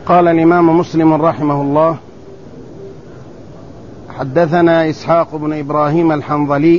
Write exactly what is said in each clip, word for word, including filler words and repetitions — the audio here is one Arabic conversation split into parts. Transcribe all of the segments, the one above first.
قال الإمام مسلم رحمه الله: حدثنا إسحاق بن إبراهيم الحنظلي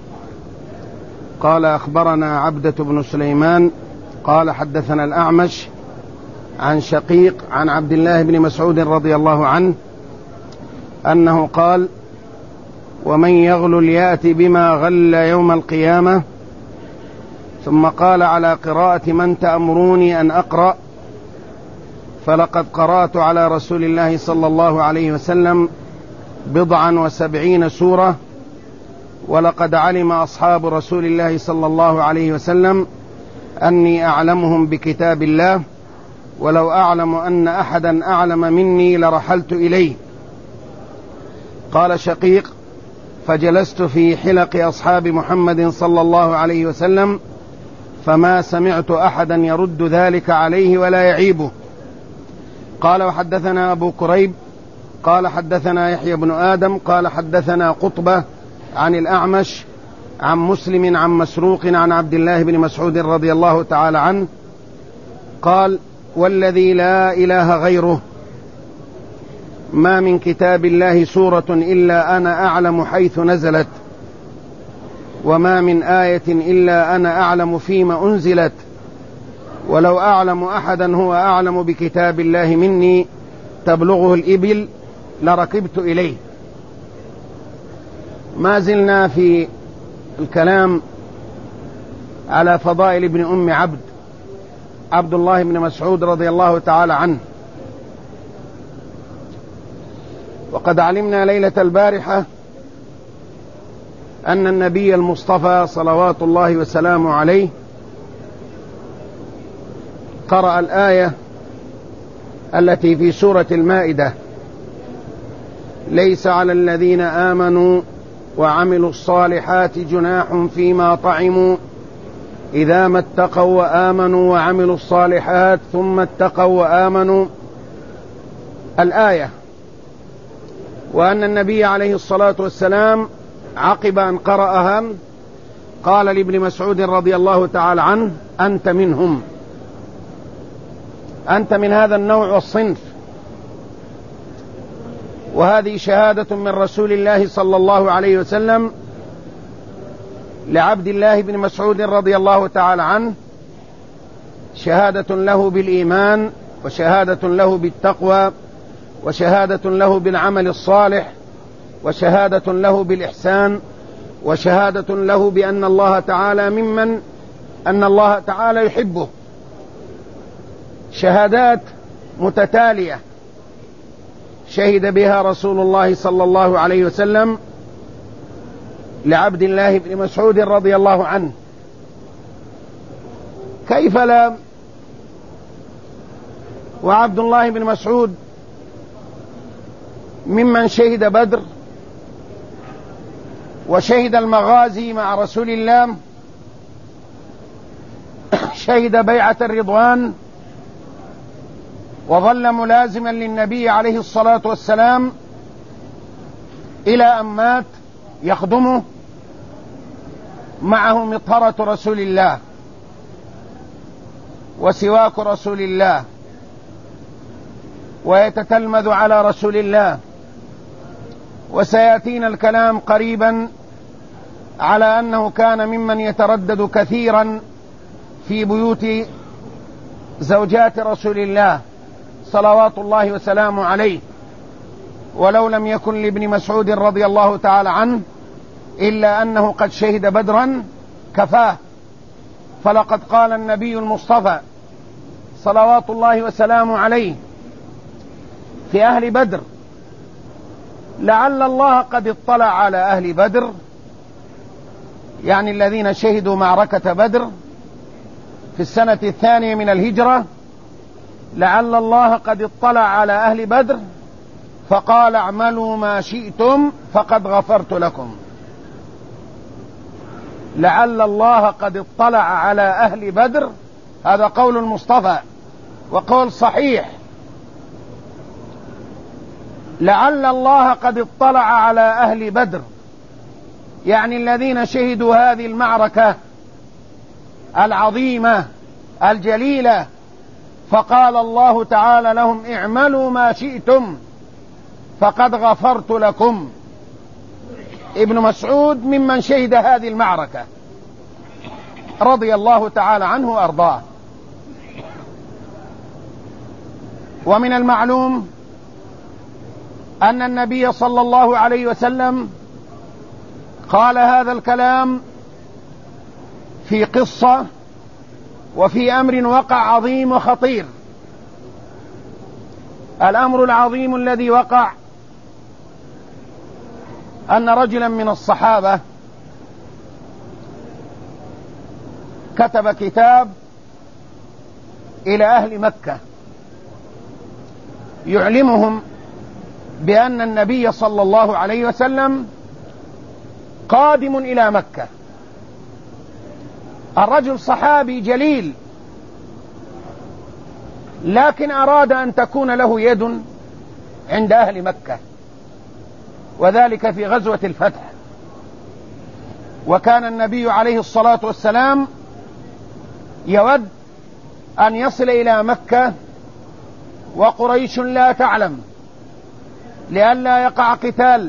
قال أخبرنا عبدة بن سليمان قال حدثنا الأعمش عن شقيق عن عبد الله بن مسعود رضي الله عنه أنه قال: ومن يغل يأتي بما غل يوم القيامة. ثم قال على قراءة من تأمروني أن أقرأ؟ فلقد قرأت على رسول الله صلى الله عليه وسلم بضعا وسبعين سورة، ولقد علم أصحاب رسول الله صلى الله عليه وسلم أني أعلمهم بكتاب الله، ولو أعلم أن أحدا أعلم مني لرحلت إليه. قال شقيق: فجلست في حلق أصحاب محمد صلى الله عليه وسلم فما سمعت أحدا يرد ذلك عليه ولا يعيبه. قال: وحدثنا أبو كريب قال حدثنا يحيى بن آدم قال حدثنا قطبة عن الأعمش عن مسلم عن مسروق عن عبد الله بن مسعود رضي الله تعالى عنه قال: والذي لا إله غيره ما من كتاب الله سورة إلا أنا أعلم حيث نزلت، وما من آية إلا أنا أعلم فيما أنزلت، ولو أعلم أحدا هو أعلم بكتاب الله مني تبلغه الإبل لركبت إليه. ما زلنا في الكلام على فضائل ابن أم عبد عبد الله بن مسعود رضي الله تعالى عنه. وقد علمنا ليلة البارحة أن النبي المصطفى صلوات الله وسلامه عليه قرأ الآية التي في سورة المائدة: ليس على الذين آمنوا وعملوا الصالحات جناح فيما طعموا إذا ما اتقوا وآمنوا وعملوا الصالحات ثم اتقوا وآمنوا، الآية. وأن النبي عليه الصلاة والسلام عقب أن قرأها قال لابن مسعود رضي الله تعالى عنه: أنت منهم، أنت من هذا النوع والصنف. وهذه شهادة من رسول الله صلى الله عليه وسلم لعبد الله بن مسعود رضي الله تعالى عنه، شهادة له بالإيمان، وشهادة له بالتقوى، وشهادة له بالعمل الصالح، وشهادة له بالإحسان، وشهادة له بأن الله تعالى ممن أن الله تعالى يحبه. شهادات متتالية شهد بها رسول الله صلى الله عليه وسلم لعبد الله بن مسعود رضي الله عنه. كيف لا وعبد الله بن مسعود ممن شهد بدر وشهد المغازي مع رسول الله، شهد بيعة الرضوان، وظل ملازما للنبي عليه الصلاة والسلام إلى أن مات، يخدمه، معه مطهرة رسول الله وسواك رسول الله، ويتتلمذ على رسول الله. وسيأتينا الكلام قريبا على أنه كان ممن يتردد كثيرا في بيوت زوجات رسول الله صلوات الله وسلامه عليه، ولو لم يكن لابن مسعود رضي الله تعالى عنه إلا أنه قد شهد بدرا كفاه. فلقد قال النبي المصطفى صلوات الله وسلامه عليه في أهل بدر: لعل الله قد اطلع على أهل بدر، يعني الذين شهدوا معركة بدر في السنة الثانية من الهجرة، لعل الله قد اطلع على أهل بدر فقال: اعملوا ما شئتم فقد غفرت لكم. لعل الله قد اطلع على أهل بدر، هذا قول المصطفى وقول صحيح. لعل الله قد اطلع على أهل بدر، يعني الذين شهدوا هذه المعركة العظيمة الجليلة فقال الله تعالى لهم اعملوا ما شئتم فقد غفرت لكم. ابن مسعود ممن شهد هذه المعركة رضي الله تعالى عنه وأرضاه. ومن المعلوم أن النبي صلى الله عليه وسلم قال هذا الكلام في قصة وفي أمر وقع عظيم وخطير. الأمر العظيم الذي وقع أن رجلا من الصحابة كتب كتاب إلى أهل مكة يعلمهم بأن النبي صلى الله عليه وسلم قادم إلى مكة. الرجل صحابي جليل، لكن أراد أن تكون له يد عند أهل مكة، وذلك في غزوة الفتح. وكان النبي عليه الصلاة والسلام يود أن يصل إلى مكة وقريش لا تعلم، لئلا يقع قتال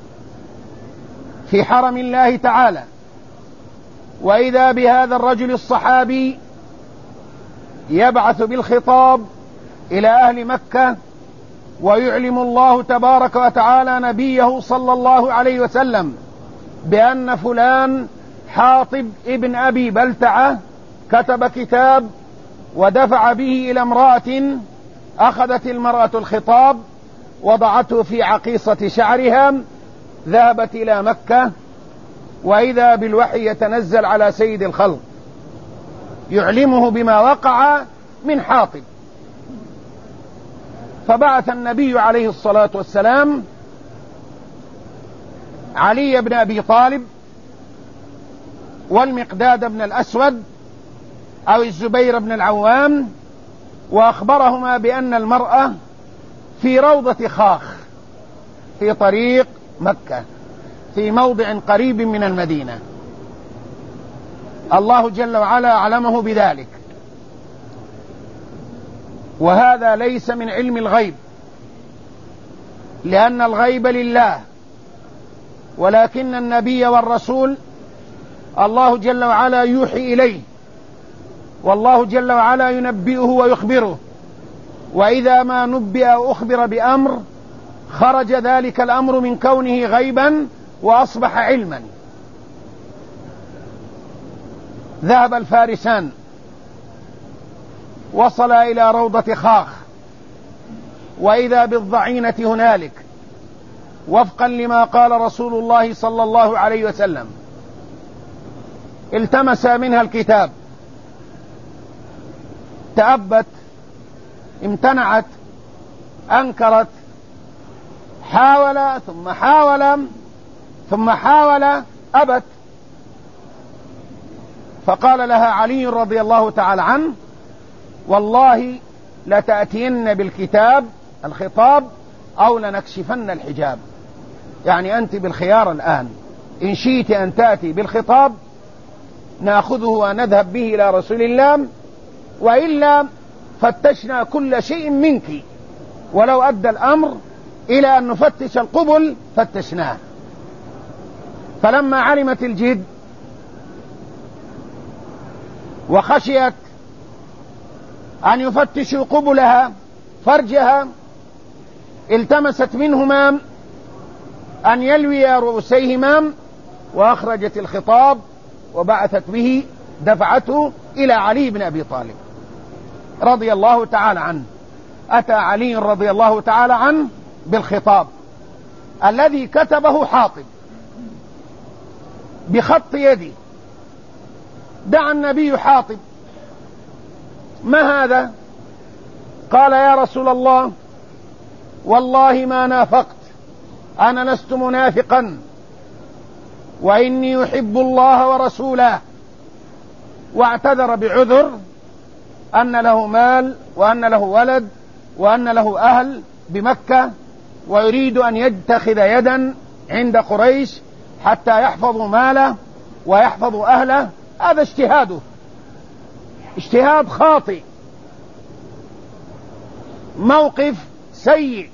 في حرم الله تعالى. وإذا بهذا الرجل الصحابي يبعث بالخطاب إلى أهل مكة ويعلم الله تبارك وتعالى نبيه صلى الله عليه وسلم بأن فلان حاطب ابن أبي بلتعة كتب كتاب ودفع به إلى امرأة، أخذت المرأة الخطاب وضعته في عقيصة شعرها، ذهبت إلى مكة، وإذا بالوحي يتنزل على سيد الخلق يعلمه بما وقع من حاطب. فبعث النبي عليه الصلاة والسلام علي بن أبي طالب والمقداد بن الأسود أو الزبير بن العوام، وأخبرهما بأن المرأة في روضة خاخ في طريق مكة في موضع قريب من المدينة. الله جل وعلا أعلمه بذلك، وهذا ليس من علم الغيب، لأن الغيب لله، ولكن النبي والرسول الله جل وعلا يوحي إليه، والله جل وعلا ينبئه ويخبره. وإذا ما نبئ أو أخبر بأمر خرج ذلك الأمر من كونه غيبا وأصبح علما. ذهب الفارسان وصل إلى روضة خاخ، وإذا بالضعينة هنالك وفقا لما قال رسول الله صلى الله عليه وسلم. التمس منها الكتاب، تأبت، امتنعت، أنكرت، حاول ثم حاول ثم حاول، أبت. فقال لها علي رضي الله تعالى عنه والله لتأتين بالكتاب الخطاب أو لنكشفن الحجاب، يعني أنت بالخيار الآن، إن شئت أن تأتي بالخطاب نأخذه ونذهب به إلى رسول الله، وإلا فتشنا كل شيء منك، ولو أدى الأمر إلى أن نفتش القبل فتشناه. فلما علمت الجد وخشيت أن يفتشوا قبلها فرجها، التمست منهما أن يلوي رؤوسيهما، وأخرجت الخطاب وبعثت به، دفعته إلى علي بن أبي طالب رضي الله تعالى عنه. أتى علي رضي الله تعالى عنه بالخطاب الذي كتبه حاطب بخط يدي. دعا النبي حاطب: ما هذا؟ قال: يا رسول الله والله ما نافقت، أنا لست منافقا، وإني يحب الله ورسوله. واعتذر بعذر أن له مال وأن له ولد وأن له أهل بمكة، ويريد أن يتخذ يدا عند قريش حتى يحفظوا ماله ويحفظوا أهله. هذا اجتهاده، اجتهاد خاطئ، موقف سيء.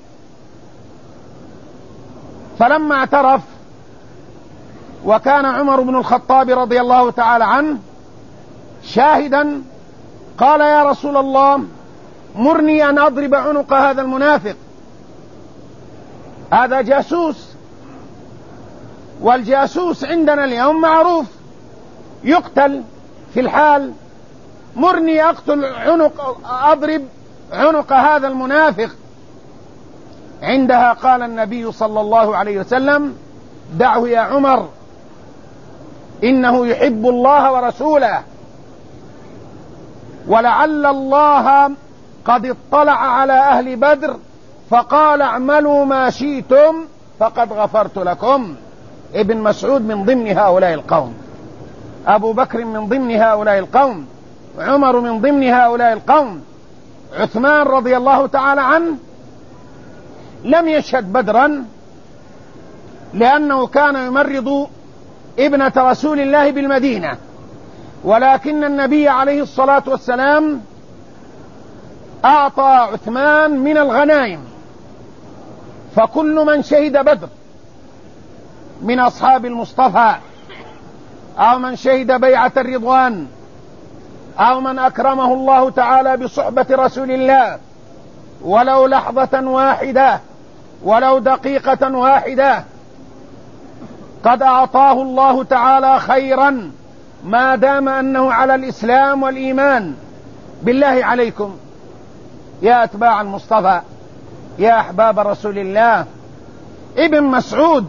فلما اعترف وكان عمر بن الخطاب رضي الله تعالى عنه شاهدا قال يا رسول الله مرني أن أضرب عنق هذا المنافق، هذا جاسوس، والجاسوس عندنا اليوم معروف يقتل في الحال، مرني أقتل عنق أضرب عنق هذا المنافق. عندها قال النبي صلى الله عليه وسلم دعه يا عمر إنه يحب الله ورسوله، ولعل الله قد اطلع على أهل بدر فقال اعملوا ما شئتم فقد غفرت لكم. ابن مسعود من ضمن هؤلاء القوم، أبو بكر من ضمن هؤلاء القوم، عمر من ضمن هؤلاء القوم، عثمان رضي الله تعالى عنه لم يشهد بدرا لأنه كان يمرض ابنة رسول الله بالمدينة، ولكن النبي عليه الصلاة والسلام أعطى عثمان من الغنائم، فكل من شهد بدر من أصحاب المصطفى أو من شهد بيعة الرضوان أو من أكرمه الله تعالى بصحبة رسول الله ولو لحظة واحدة ولو دقيقة واحدة قد أعطاه الله تعالى خيرا ما دام أنه على الإسلام والإيمان. بالله عليكم يا أتباع المصطفى يا أحباب رسول الله، ابن مسعود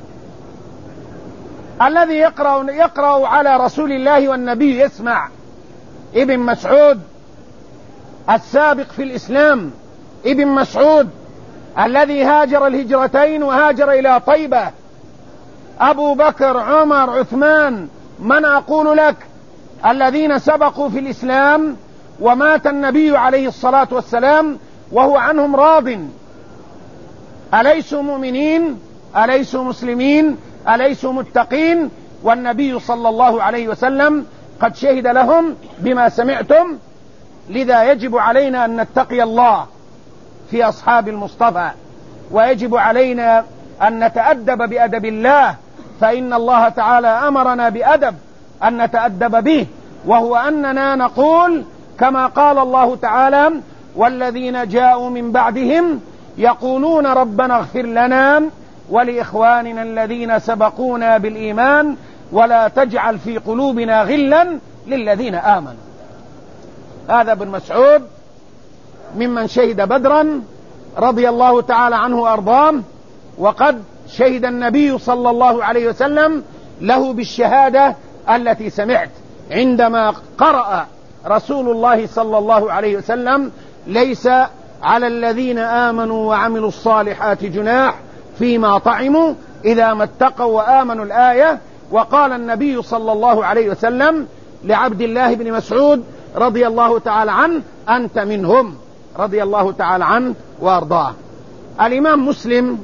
الذي يقرأ, يقرأ على رسول الله والنبي يسمع، ابن مسعود السابق في الإسلام، ابن مسعود الذي هاجر الهجرتين وهاجر إلى طيبة، أبو بكر عمر عثمان، من أقول لك الذين سبقوا في الإسلام ومات النبي عليه الصلاة والسلام وهو عنهم راض، أليسوا مؤمنين؟ أليسوا مسلمين؟ أليسوا متقين؟ والنبي صلى الله عليه وسلم قد شهد لهم بما سمعتم. لذا يجب علينا أن نتقي الله في أصحاب المصطفى، ويجب علينا أن نتأدب بأدب الله، فإن الله تعالى أمرنا بأدب أن نتأدب به، وهو أننا نقول كما قال الله تعالى والذين جاءوا من بعدهم يقولون ربنا اغفر لنا ولإخواننا الذين سبقونا بالإيمان ولا تجعل في قلوبنا غلا للذين آمنوا. هذا ابن مسعود ممن شهد بدرا رضي الله تعالى عنه وأرضاه، وقد شهد النبي صلى الله عليه وسلم له بالشهادة التي سمعت عندما قرأ رسول الله صلى الله عليه وسلم ليس على الذين آمنوا وعملوا الصالحات جناح فيما طعموا إذا ما اتقوا وآمنوا الآية. وقال النبي صلى الله عليه وسلم لعبد الله بن مسعود رضي الله تعالى عنه أنت منهم، رضي الله تعالى عنه وأرضاه. الإمام مسلم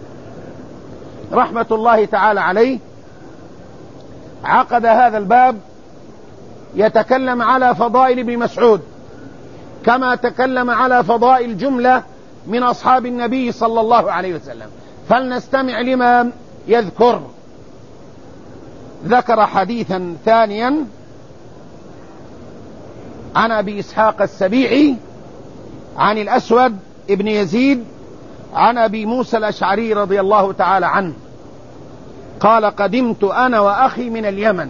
رحمة الله تعالى عليه عقد هذا الباب يتكلم على فضائل ابن مسعود كما تكلم على فضائل جملة من أصحاب النبي صلى الله عليه وسلم، فلنستمع لما يذكر. ذكر حديثا ثانيا عن أبي إسحاق السبيعي عن الأسود ابن يزيد عن أبي موسى الأشعري رضي الله تعالى عنه قال قدمت أنا وأخي من اليمن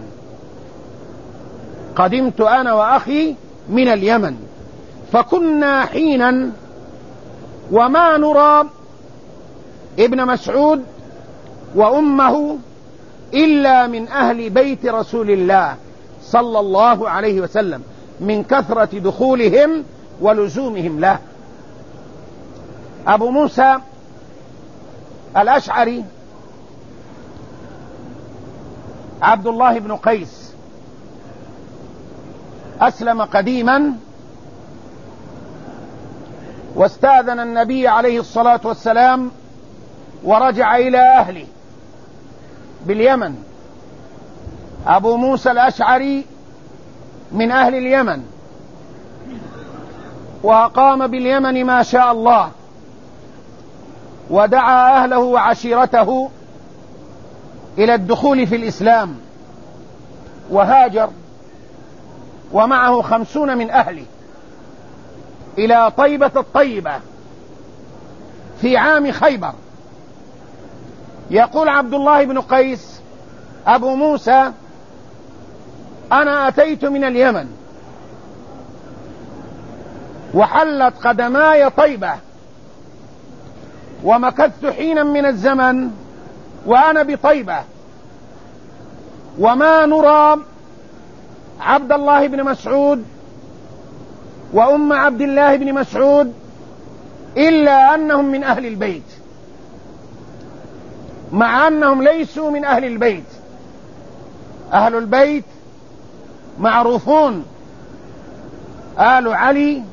قدمت أنا وأخي من اليمن فكنا حينا وما نرى ابن مسعود وأمه إلا من أهل بيت رسول الله صلى الله عليه وسلم من كثرة دخولهم ولزومهم له. أبو موسى الأشعري عبد الله بن قيس أسلم قديما واستأذن النبي عليه الصلاة والسلام ورجع إلى أهله باليمن. أبو موسى الأشعري من أهل اليمن، وأقام باليمن ما شاء الله، ودعا أهله وعشيرته إلى الدخول في الإسلام، وهاجر ومعه خمسون من أهله إلى طيبة الطيبة في عام خيبر. يقول عبد الله بن قيس أبو موسى: أنا أتيت من اليمن وحلت قدماي طيبة، ومكثت حينا من الزمن وأنا بطيبة، وما نرى عبد الله بن مسعود وأم عبد الله بن مسعود إلا أنهم من أهل البيت، مع أنهم ليسوا من أهل البيت. أهل البيت معروفون: آل علي،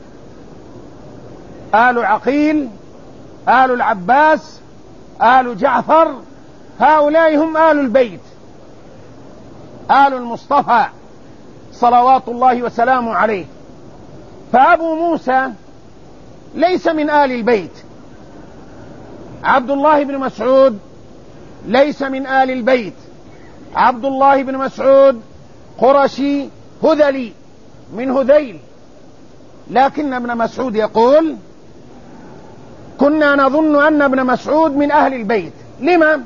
آل عقيل، آل العباس، آل جعفر، هؤلاء هم آل البيت، آل المصطفى صلوات الله وسلامه عليه. فأبو موسى ليس من آل البيت، عبد الله بن مسعود ليس من آل البيت، عبد الله بن مسعود قرشي هذلي من هذيل. لكن ابن مسعود يقول: كنا نظن أن ابن مسعود من أهل البيت. لما؟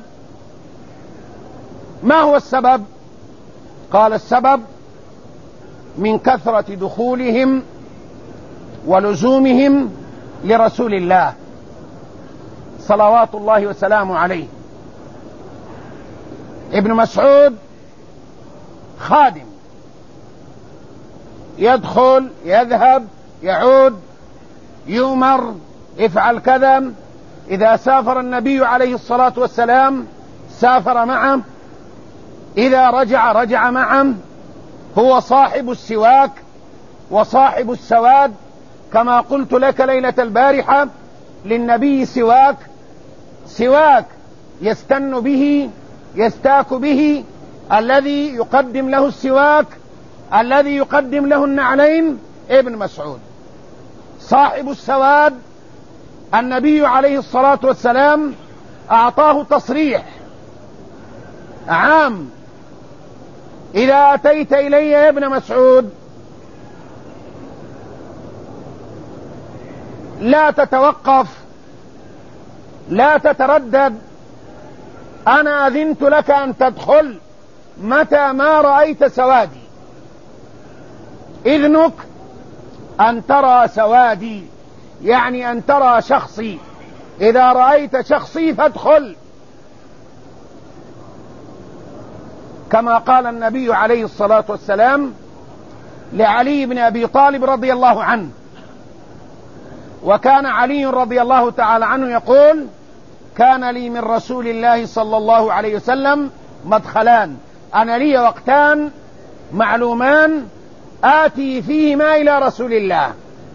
ما هو السبب؟ قال: السبب من كثرة دخولهم ولزومهم لرسول الله صلوات الله وسلامه عليه. ابن مسعود خادم، يدخل يذهب يعود، يؤمر افعل كذا. إذا سافر النبي عليه الصلاة والسلام سافر معه، إذا رجع رجع معه. هو صاحب السواك وصاحب السواد، كما قلت لك ليلة البارحة: للنبي سواك، سواك يستن به يستاك به، الذي يقدم له السواك الذي يقدم له النعلين ابن مسعود. صاحب السواد النبي عليه الصلاة والسلام أعطاه تصريح عام: إذا أتيت إلي يا ابن مسعود لا تتوقف، لا تتردد، أنا أذنت لك أن تدخل متى ما رأيت سوادي. إذنك أن ترى سوادي، يعني أن ترى شخصي. إذا رأيت شخصي فادخل، كما قال النبي عليه الصلاة والسلام لعلي بن أبي طالب رضي الله عنه. وكان علي رضي الله تعالى عنه يقول: كان لي من رسول الله صلى الله عليه وسلم مدخلان، أنا لي وقتان معلومان آتي فيهما إلى رسول الله،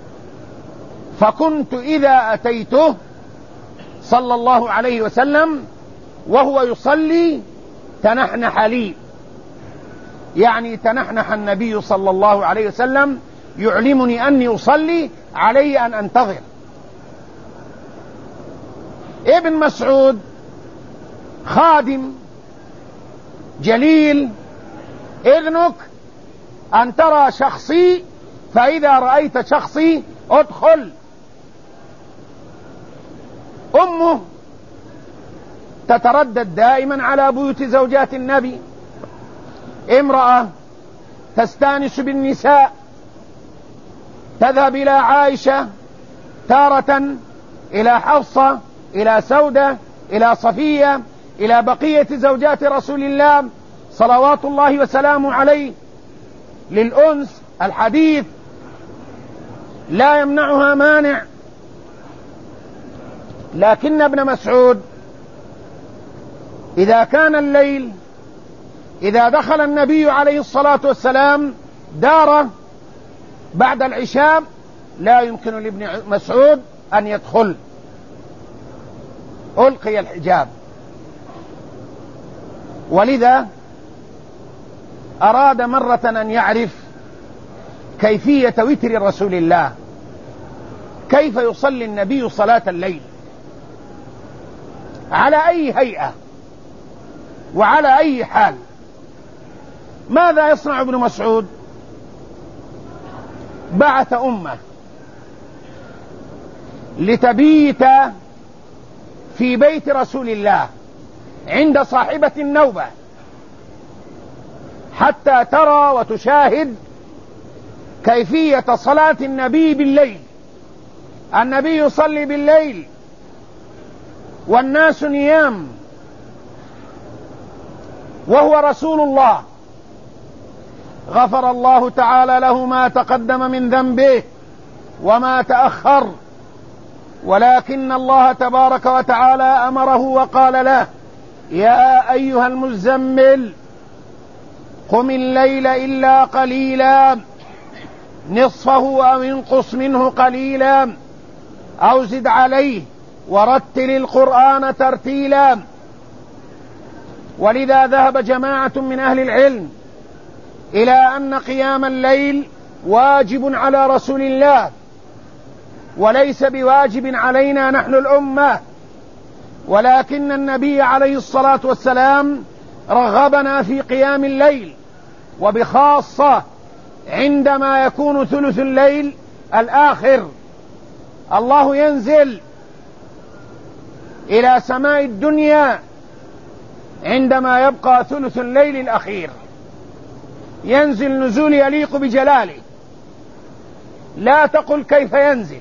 فكنت إذا أتيته صلى الله عليه وسلم وهو يصلي تنحنح لي، يعني تنحنح النبي صلى الله عليه وسلم يعلمني أني أصلي، علي أن أنتظر. ابن مسعود خادم جليل: إذنك أن ترى شخصي، فإذا رأيت شخصي ادخل. أمه تتردد دائما على بيوت زوجات النبي، امرأة تستانس بالنساء، تذهب إلى عائشة تارة، إلى حفصة، إلى سودة، إلى صفية، إلى بقية زوجات رسول الله صلوات الله وسلامه عليه للأنس الحديث، لا يمنعها مانع. لكن ابن مسعود إذا كان الليل، إذا دخل النبي عليه الصلاة والسلام داره بعد العشاء، لا يمكن لابن مسعود أن يدخل، ألقي الحجاب. ولذا أراد مرة أن يعرف كيفية وتر رسول الله كيف يصلي النبي صلاة الليل، على أي هيئة وعلى أي حال. ماذا يصنع ابن مسعود؟ بعث أمه لتبيت في بيت رسول الله عند صاحبة النوبة حتى ترى وتشاهد كيفية صلاة النبي بالليل. النبي يصلي بالليل والناس نيام، وهو رسول الله غفر الله تعالى له ما تقدم من ذنبه وما تأخر، ولكن الله تبارك وتعالى أمره وقال له: يا أيها المزمل قم الليل إلا قليلا نصفه أو انقص منه قليلا أو زد عليه ورتل القرآن ترتيلا. ولذا ذهب جماعة من أهل العلم إلى أن قيام الليل واجب على رسول الله وليس بواجب علينا نحن الأمة، ولكن النبي عليه الصلاة والسلام رغبنا في قيام الليل، وبخاصة عندما يكون ثلث الليل الآخر. الله ينزل إلى سماء الدنيا عندما يبقى ثلث الليل الأخير، ينزل نزول يليق بجلاله. لا تقل كيف ينزل،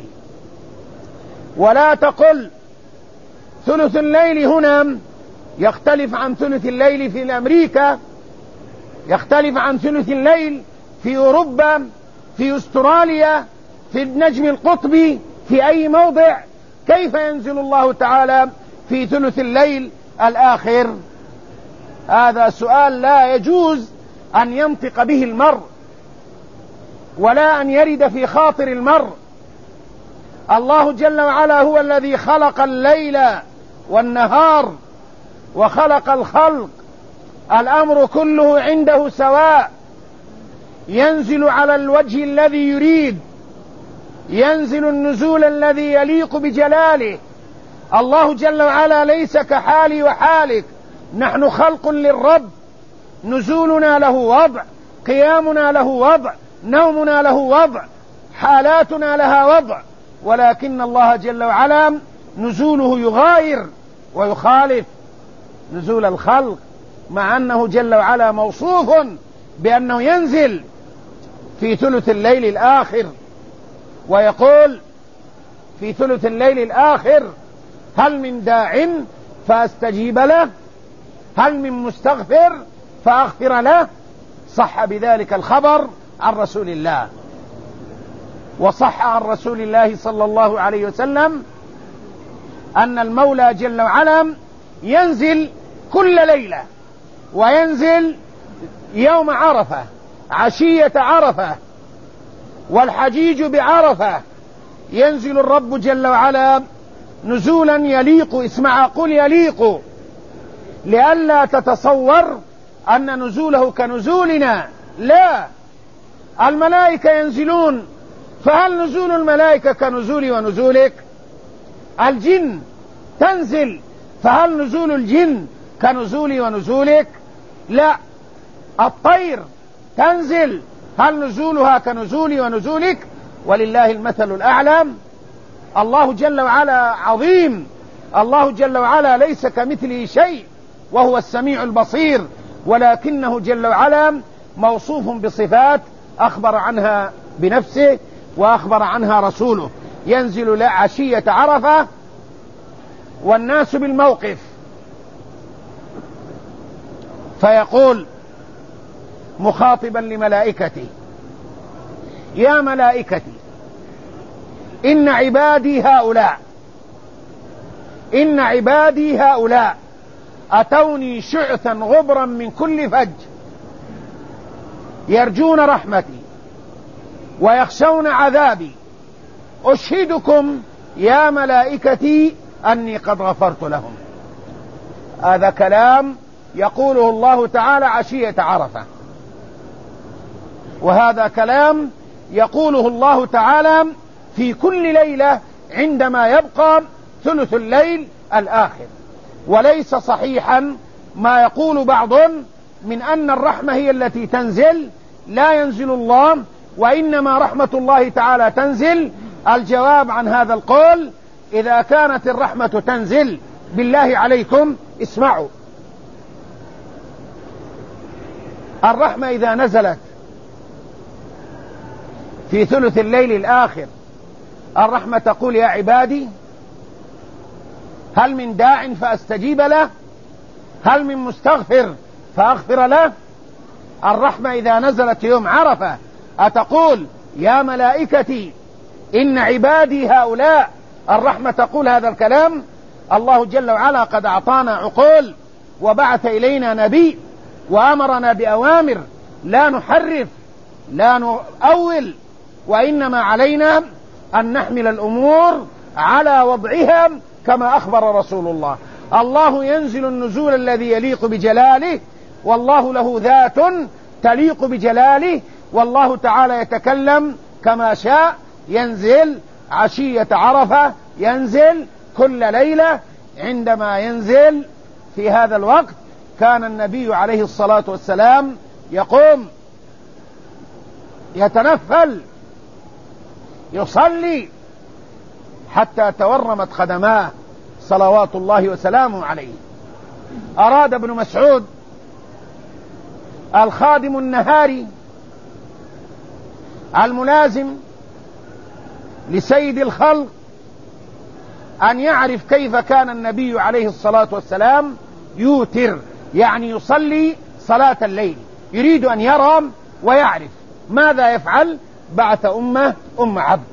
ولا تقل ثلث الليل هنا يختلف عن ثلث الليل في أمريكا، يختلف عن ثلث الليل في أوروبا، في أستراليا، في النجم القطبي، في أي موضع. كيف ينزل الله تعالى في ثلث الليل الآخر؟ هذا سؤال لا يجوز أن ينطق به المرء ولا أن يرد في خاطر المرء. الله جل وعلا هو الذي خلق الليل والنهار وخلق الخلق، الأمر كله عنده سواء، ينزل على الوجه الذي يريد، ينزل النزول الذي يليق بجلاله. الله جل وعلا ليس كحالي وحالك، نحن خلق للرب، نزولنا له وضع، قيامنا له وضع، نومنا له وضع، حالاتنا لها وضع، ولكن الله جل وعلا نزوله يغاير ويخالف نزول الخلق، مع أنه جل وعلا موصوف بأنه ينزل في ثلث الليل الآخر، ويقول في ثلث الليل الآخر: هل من داع فأستجيب له، هل من مستغفر فأغفر له. صح بذلك الخبر عن رسول الله، وصح عن رسول الله صلى الله عليه وسلم أن المولى جل وعلا ينزل كل ليلة، وينزل يوم عرفة، عشية عرفة، والحجيج بعرفة، ينزل الرب جل وعلا نزولا يليق. اسمع، قل يليق، لئلا تتصور أن نزوله كنزولنا، لا، الملائكة ينزلون، فهل نزول الملائكة كنزولي ونزولك؟ الجن تنزل، فهل نزول الجن كنزولي ونزولك؟ لا. الطير تنزل، هل نزولها كنزولي ونزولك؟ ولله المثل الأعلى. الله جل وعلا عظيم، الله جل وعلا ليس كمثله شيء وهو السميع البصير، ولكنه جل وعلا موصوف بصفات أخبر عنها بنفسه وأخبر عنها رسوله. ينزل عشية عرفة والناس بالموقف، فيقول مخاطبا لملائكته: يا ملائكتي إن عبادي هؤلاء إن عبادي هؤلاء أتوني شعثا غبرا من كل فج، يرجون رحمتي ويخشون عذابي، أشهدكم يا ملائكتي أني قد غفرت لهم. هذا كلام يقوله الله تعالى عشية عرفة، وهذا كلام يقوله الله تعالى في كل ليلة عندما يبقى ثلث الليل الآخر. وليس صحيحا ما يقول بعض من أن الرحمة هي التي تنزل، لا ينزل الله، وإنما رحمة الله تعالى تنزل. الجواب عن هذا القول: إذا كانت الرحمة تنزل، بالله عليكم اسمعوا، الرحمة إذا نزلت في ثلث الليل الآخر، الرحمة تقول: يا عبادي هل من داع فأستجيب له؟ هل من مستغفر فأغفر له؟ الرحمة إذا نزلت يوم عرفة أتقول: يا ملائكتي إن عبادي هؤلاء؟ الرحمة تقول هذا الكلام؟ الله جل وعلا قد أعطانا عقول وبعث إلينا نبي وأمرنا بأوامر لا نحرف لا نؤول، وإنما علينا أن نحمل الأمور على وضعها كما أخبر رسول الله. الله ينزل النزول الذي يليق بجلاله، والله له ذات تليق بجلاله، والله تعالى يتكلم كما شاء، ينزل عشية عرفة، ينزل كل ليلة. عندما ينزل في هذا الوقت كان النبي عليه الصلاة والسلام يقوم يتنفل يصلي حتى تورمت خدماه صلوات الله وسلامه عليه. أراد ابن مسعود الخادم النهاري الملازم لسيد الخلق أن يعرف كيف كان النبي عليه الصلاة والسلام يوتر، يعني يصلي صلاة الليل، يريد أن يرى ويعرف. ماذا يفعل؟ بعث أمه أم عبد،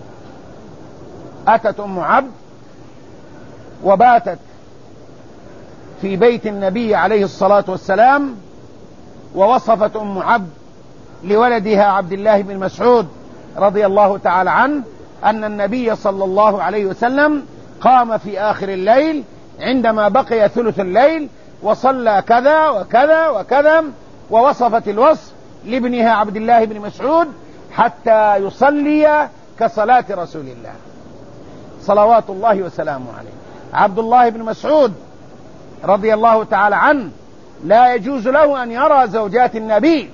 أتت أم عبد وباتت في بيت النبي عليه الصلاة والسلام، ووصفت أم عبد لولدها عبد الله بن مسعود رضي الله تعالى عنه أن النبي صلى الله عليه وسلم قام في آخر الليل عندما بقي ثلث الليل وصلى كذا وكذا وكذا، ووصفت الوصف لابنها عبد الله بن مسعود حتى يصلي كصلاة رسول الله صلوات الله وسلامه عليه. عبد الله بن مسعود رضي الله تعالى عنه لا يجوز له أن يرى زوجات النبي،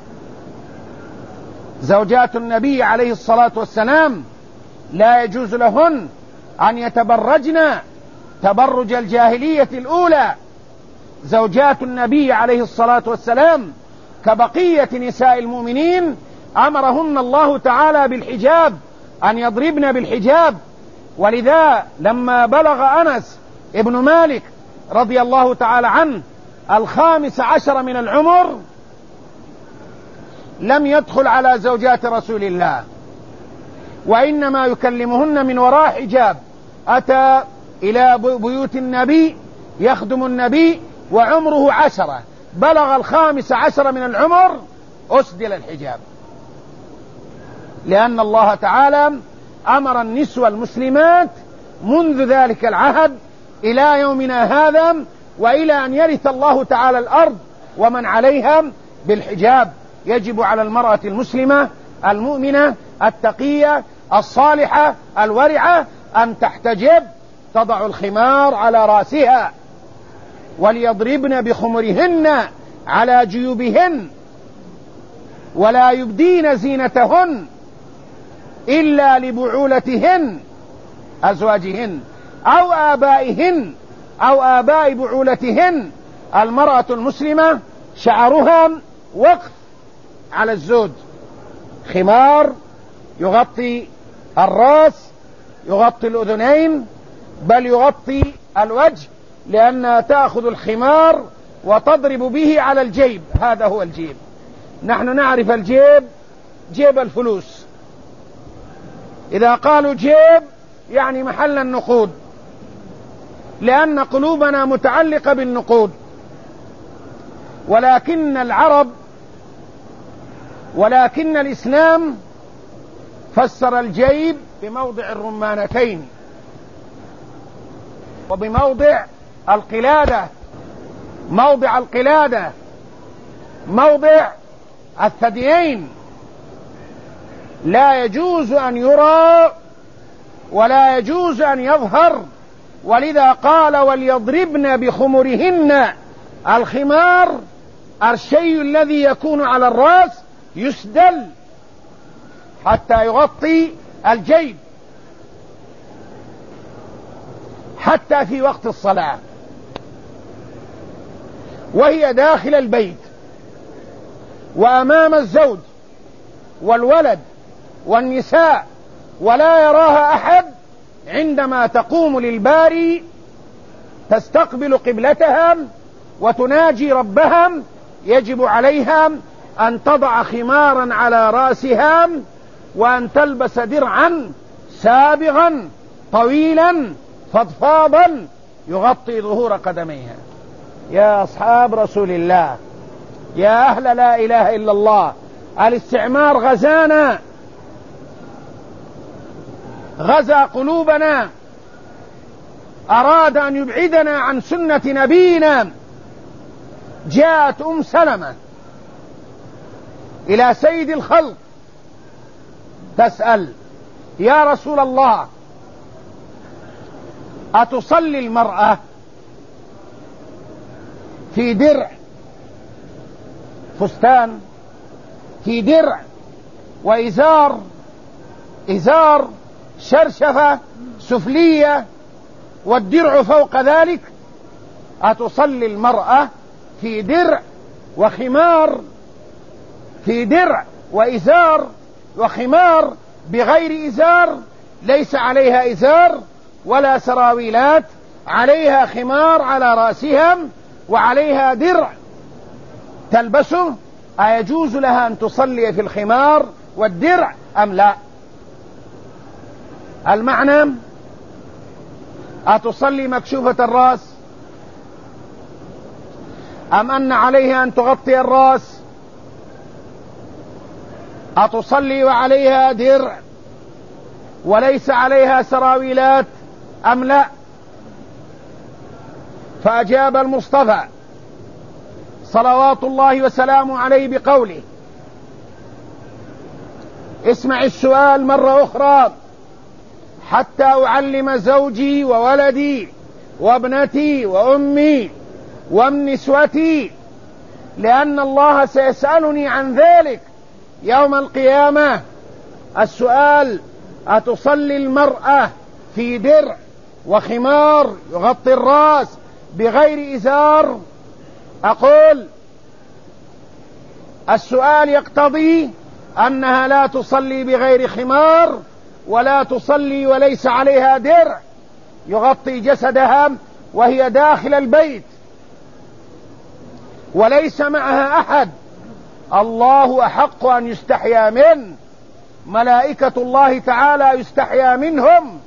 زوجات النبي عليه الصلاة والسلام لا يجوز لهن أن يتبرجن تبرج الجاهلية الأولى. زوجات النبي عليه الصلاة والسلام كبقية نساء المؤمنين أمرهن الله تعالى بالحجاب، أن يضربن بالحجاب. ولذا لما بلغ أنس ابن مالك رضي الله تعالى عنه الخامس عشر من العمر لم يدخل على زوجات رسول الله، وإنما يكلمهن من وراء حجاب. أتى إلى بيوت النبي يخدم النبي وعمره عشرة، بلغ الخامس عشر من العمر أسدل الحجاب، لأن الله تعالى أمر النسوة المسلمات منذ ذلك العهد إلى يومنا هذا وإلى أن يرث الله تعالى الأرض ومن عليها بالحجاب. يجب على المرأة المسلمة المؤمنة التقية الصالحة الورعة أن تحتجب، تضع الخمار على رأسها، وليضربن بخمرهن على جيوبهن، ولا يبدين زينتهن إلا لبعولتهن أزواجهن أو آبائهن أو آباء بعولتهن. المرأة المسلمة شعرها وقف على الزوج، خمار يغطي الرأس، يغطي الأذنين، بل يغطي الوجه، لأنها تأخذ الخمار وتضرب به على الجيب. هذا هو الجيب. نحن نعرف الجيب جيب الفلوس، إذا قالوا جيب يعني محل النقود، لأن قلوبنا متعلقة بالنقود. ولكن العرب ولكن الإسلام فسر الجيب بموضع الرمانتين وبموضع القلادة، موضع القلادة موضع الثديين. لا يجوز أن يرى ولا يجوز أن يظهر، ولذا قال وليضربن بخمرهن. الخمار الشيء الذي يكون على الرأس يسدل حتى يغطي الجيب حتى في وقت الصلاة، وهي داخل البيت وأمام الزوج والولد والنساء، ولا يراها أحد. عندما تقوم للباري تستقبل قبلتهم وتناجي ربهم، يجب عليها أن تضع خمارا على رأسها، وأن تلبس درعا سابغا طويلا فضفاضا يغطي ظهور قدميها. يا أصحاب رسول الله، يا أهل لا إله إلا الله، الاستعمار غزانا، غزا قلوبنا، أراد أن يبعدنا عن سنة نبينا. جاءت أم سلمة إلى سيد الخلق تسأل: يا رسول الله، أتصلي المرأة في درع فستان، في درع وإزار، إزار شرشفة سفلية والدرع فوق ذلك، أتصلي المرأة في درع وخمار، في درع وإزار وخمار بغير إزار، ليس عليها إزار ولا سراويلات، عليها خمار على رأسهم وعليها درع تلبسه، أيجوز لها أن تصلي في الخمار والدرع أم لا؟ المعنى: أتصلي مكشوفة الرأس أم أن عليها أن تغطي الرأس؟ أتصلي وعليها درع وليس عليها سراويلات أم لا؟ فأجاب المصطفى صلوات الله وسلامه عليه بقوله: اسمع السؤال مرة أخرى حتى أعلم زوجي وولدي وابنتي وأمي ونسوتي، لأن الله سيسألني عن ذلك يوم القيامة. السؤال: أتصلي المرأة في درع وخمار يغطي الرأس بغير إزار؟ أقول السؤال يقتضي أنها لا تصلي بغير خمار، ولا تصلي وليس عليها درع يغطي جسدها وهي داخل البيت وليس معها أحد. الله أحق أن يستحيا منه، ملائكة الله تعالى يستحيا منهم.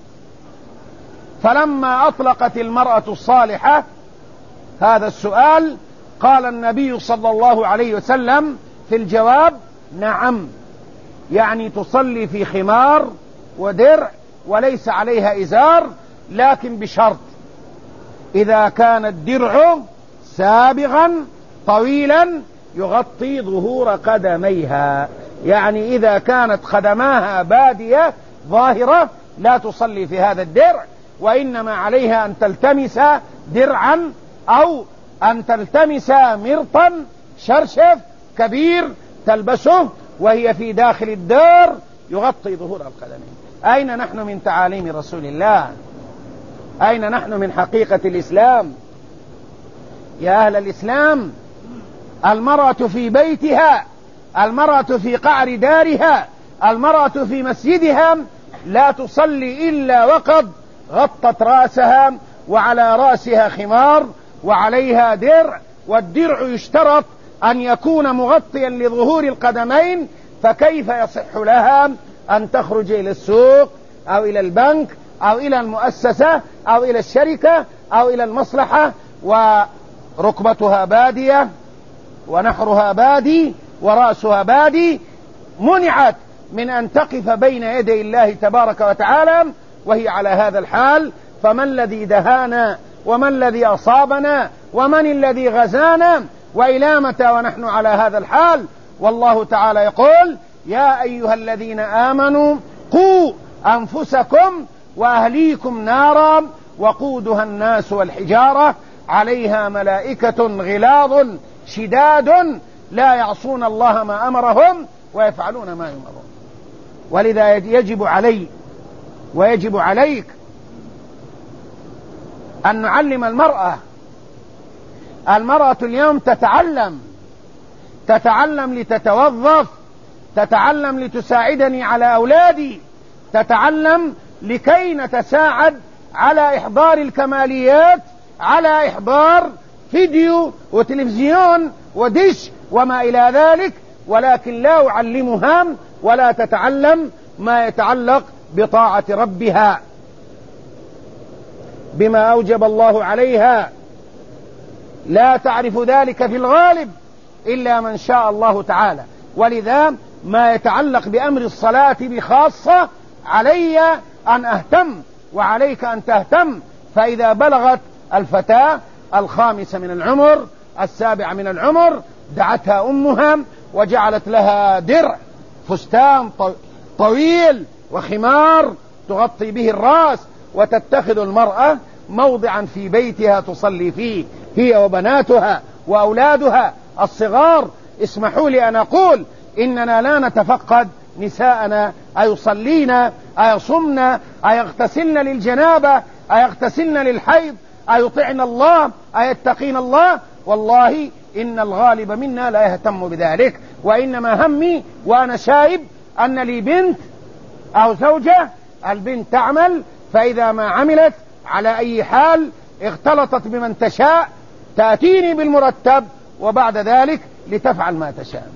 فلما أطلقت المرأة الصالحة هذا السؤال، قال النبي صلى الله عليه وسلم في الجواب: نعم، يعني تصلي في خمار ودرع وليس عليها إزار، لكن بشرط: إذا كان الدرع سابغا طويلا يغطي ظهور قدميها، يعني إذا كانت قدماها بادية ظاهرة لا تصلي في هذا الدرع، وإنما عليها أن تلتمس درعا أو أن تلتمس مرطا شرشف كبير تلبسه وهي في داخل الدار يغطي ظهور القدمين. أين نحن من تعاليم رسول الله؟ أين نحن من حقيقة الإسلام؟ يا أهل الإسلام، المرأة في بيتها، المرأة في قعر دارها، المرأة في مسجدها لا تصلي إلا وقد غطت رأسها وعلى رأسها خمار وعليها درع، والدرع يشترط أن يكون مغطيا لظهور القدمين، فكيف يصح لها أن تخرج إلى السوق أو إلى البنك أو إلى المؤسسة أو إلى الشركة أو إلى المصلحة وركبتها بادية ونحرها بادي ورأسها بادي؟ منعت من أن تقف بين يدي الله تبارك وتعالى وهي على هذا الحال. فما الذي دهانا وما الذي أصابنا ومن الذي غزانا وإلى متى ونحن على هذا الحال؟ والله تعالى يقول: يا أيها الذين آمنوا قوا أنفسكم وأهليكم نارا وقودها الناس والحجارة عليها ملائكة غلاظ شداد لا يعصون الله ما أمرهم ويفعلون ما يؤمرون. ولذا يجب علي ويجب عليك أن نعلم المرأة. المرأة اليوم تتعلم تتعلم لتتوظف، تتعلم لتساعدني على أولادي، تتعلم لكي نتساعد على إحضار الكماليات، على إحضار فيديو وتلفزيون ودش وما إلى ذلك، ولكن لا أعلمها ولا تتعلم ما يتعلق بطاعة ربها بما أوجب الله عليها. لا تعرف ذلك في الغالب إلا من شاء الله تعالى. ولذا ما يتعلق بأمر الصلاة بخاصة علي أن أهتم وعليك أن تهتم. فإذا بلغت الفتاة الخامسة من العمر السابعة من العمر دعتها أمها وجعلت لها درع فستان طويل وخمار تغطي به الرأس، وتتخذ المرأة موضعا في بيتها تصلي فيه هي وبناتها وأولادها الصغار. اسمحوا لي أن أقول إننا لا نتفقد نساءنا أيصلين أيصمن أيغتسلن للجنابة أيغتسلن للحيض أيطعن الله أيتقين الله. والله إن الغالب منا لا يهتم بذلك، وإنما همي وأنا شايب أن لي بنت أو زوجة، البنت تعمل، فإذا ما عملت على أي حال اختلطت بمن تشاء تأتيني بالمرتب وبعد ذلك لتفعل ما تشاء.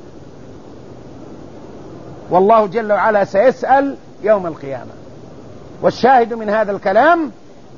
والله جل وعلا سيسأل يوم القيامة. والشاهد من هذا الكلام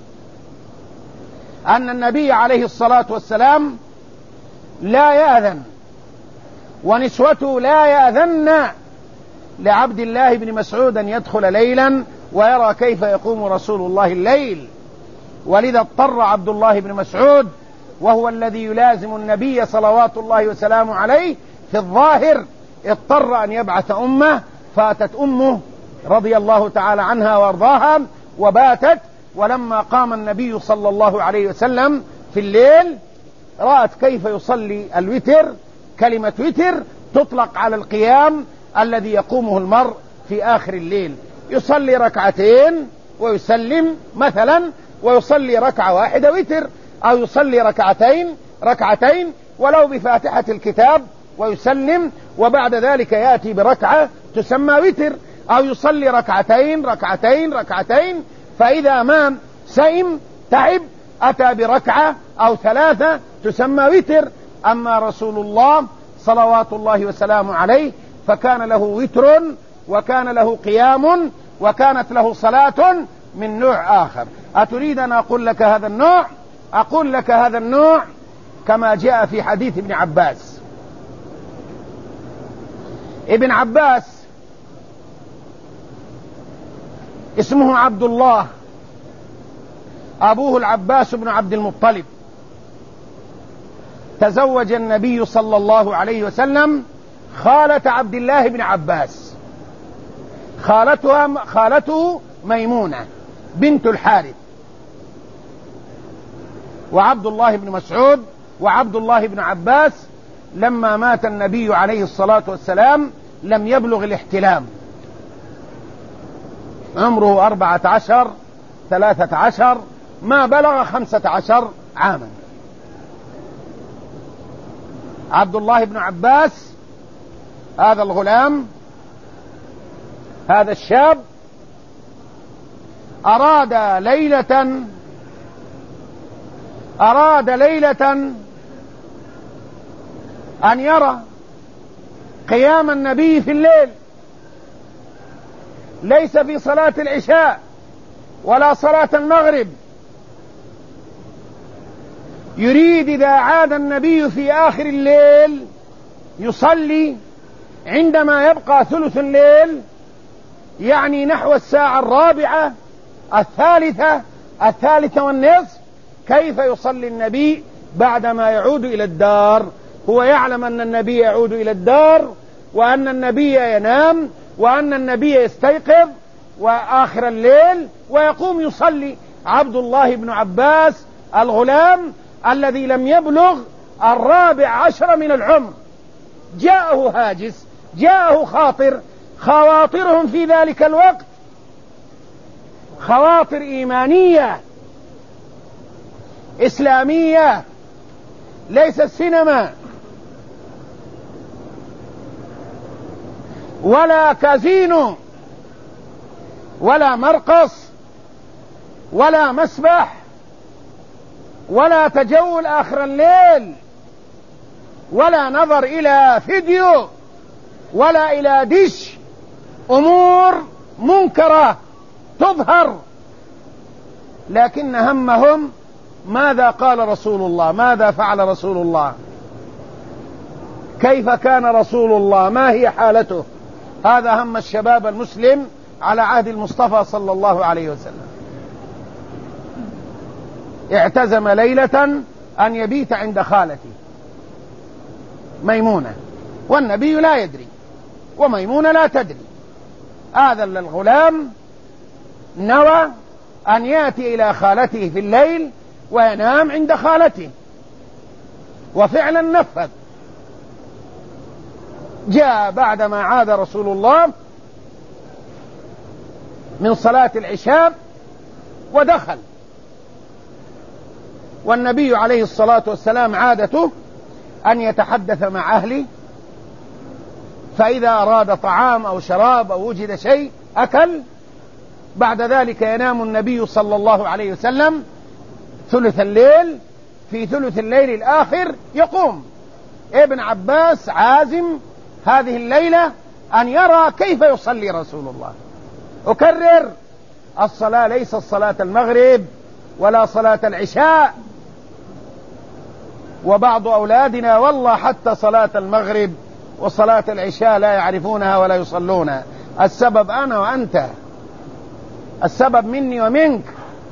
أن النبي عليه الصلاة والسلام لا يأذن ونسوته لا يأذن لعبد الله بن مسعود أن يدخل ليلا ويرى كيف يقوم رسول الله الليل. ولذا اضطر عبد الله بن مسعود وهو الذي يلازم النبي صلوات الله وسلامه عليه في الظاهر، اضطر أن يبعث أمه، فاتت أمه رضي الله تعالى عنها وارضاها وباتت. ولما قام النبي صلى الله عليه وسلم في الليل رأت كيف يصلي الوتر. كلمة وتر تطلق على القيام الذي يقومه المرء في آخر الليل، يصلي ركعتين ويسلم مثلا، ويصلي ركعة واحدة وتر، أو يصلي ركعتين ركعتين ولو بفاتحة الكتاب ويسلم، وبعد ذلك يأتي بركعة تسمى وتر، أو يصلي ركعتين ركعتين ركعتين، فإذا ما سئم تعب أتى بركعة أو ثلاثة تسمى وتر. أما رسول الله صلوات الله وسلامه عليه فكان له وتر وكان له قيام وكانت له صلاة من نوع آخر. أتريد أن أقول لك هذا النوع؟ أقول لك هذا النوع كما جاء في حديث ابن عباس. ابن عباس اسمه عبد الله، أبوه العباس بن عبد المطلب. تزوج النبي صلى الله عليه وسلم خالة عبد الله بن عباس، خالتها خالته ميمونة بنت الحارث. وعبد الله بن مسعود وعبد الله بن عباس لما مات النبي عليه الصلاة والسلام لم يبلغ الاحتلام، عمره أربعة عشر ثلاثة عشر ما بلغ خمسة عشر عاما. عبد الله بن عباس هذا الغلام هذا الشاب أراد ليلة أراد ليلة أن يرى قيام النبي في الليل، ليس في صلاة العشاء ولا صلاة المغرب، يريد إذا عاد النبي في آخر الليل يصلي عندما يبقى ثلث الليل، يعني نحو الساعة الرابعة الثالثة الثالثة والنصف. كيف يصلي النبي بعدما يعود إلى الدار؟ هو يعلم أن النبي يعود إلى الدار وأن النبي ينام وأن النبي يستيقظ، وآخر الليل ويقوم يصلي. عبد الله بن عباس الغلام الذي لم يبلغ الرابع عشر من العمر جاءه هاجس، جاءه خاطر، خواطرهم في ذلك الوقت خواطر إيمانية إسلامية، ليس السينما ولا كازينو ولا مرقص ولا مسبح ولا تجول آخر الليل ولا نظر إلى فيديو ولا إلى دش، أمور منكرة تظهر، لكن همهم ماذا قال رسول الله، ماذا فعل رسول الله، كيف كان رسول الله، ما هي حالته. هذا هم الشباب المسلم على عهد المصطفى صلى الله عليه وسلم. اعتزم ليلة أن يبيت عند خالته ميمونة، والنبي لا يدري وميمونة لا تدري. هذا الغلام نوى أن يأتي إلى خالته في الليل وينام عند خالته، وفعلا نفذ. جاء بعدما عاد رسول الله من صلاة العشاء ودخل، والنبي عليه الصلاة والسلام عادته أن يتحدث مع أهله، فإذا أراد طعام أو شراب أو وجد شيء أكل. بعد ذلك ينام النبي صلى الله عليه وسلم ثلث الليل، في ثلث الليل الآخر يقوم. ابن عباس عازم هذه الليلة أن يرى كيف يصلي رسول الله. أكرر، الصلاة ليست صلاة المغرب ولا صلاة العشاء، وبعض أولادنا والله حتى صلاة المغرب وصلاة العشاء لا يعرفونها ولا يصلونها. السبب أنا وأنت، السبب مني ومنك.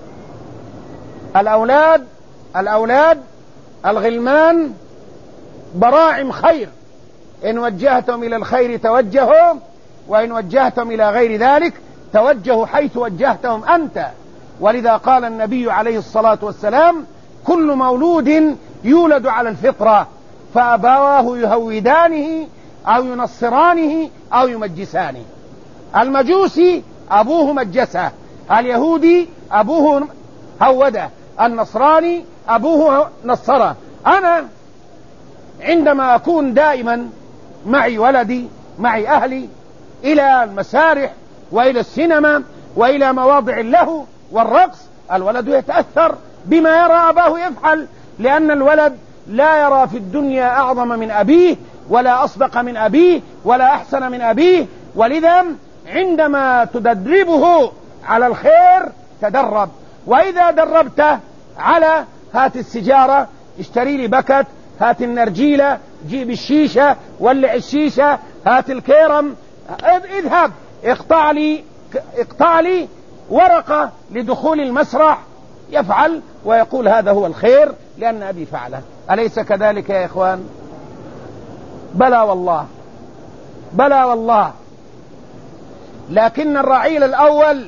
الأولاد الأولاد الغلمان براعم خير، إن وجهتم إلى الخير توجهوا، وإن وجهتم إلى غير ذلك توجهوا حيث وجهتهم أنت. ولذا قال النبي عليه الصلاة والسلام: كل مولود يولد على الفطرة، فأبواه يهودانه أو ينصرانه أو يمجسانه. المجوسي أبوه مجسه، اليهودي أبوه هوده، النصراني أبوه نصره. أنا عندما أكون دائما معي ولدي معي أهلي إلى المسارح وإلى السينما وإلى مواضع اللهو والرقص، الولد يتأثر بما يرى أباه يفعل، لأن الولد لا يرى في الدنيا أعظم من أبيه ولا أصدق من أبيه ولا أحسن من أبيه. ولذا عندما تدربه على الخير تدرب، وإذا دربته على هات السجارة، اشتري لي بكت، هات النرجيلة، جيب الشيشة، ولع الشيشة، هات الكيرم، اذهب اقطع لي اقطع لي ورقة لدخول المسرح، يفعل ويقول هذا هو الخير لأن أبي فعله. أليس كذلك يا إخوان؟ بلى والله، بلى والله. لكن الرعيل الأول